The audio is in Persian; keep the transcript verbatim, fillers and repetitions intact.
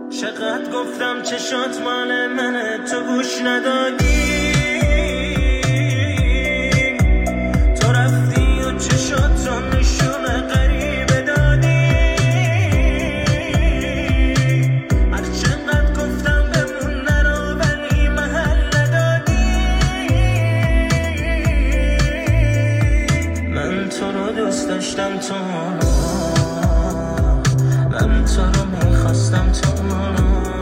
چقدر گفتم چشات مال منه تو گوش ندادی، تو رفتی و چشات رو نشونه غریبه دادی. هر چقدر گفتم بمون نرو ولی محل ندادی. من تو رو دوست داشتم تو منو، من تو رو میخواستم تو منو.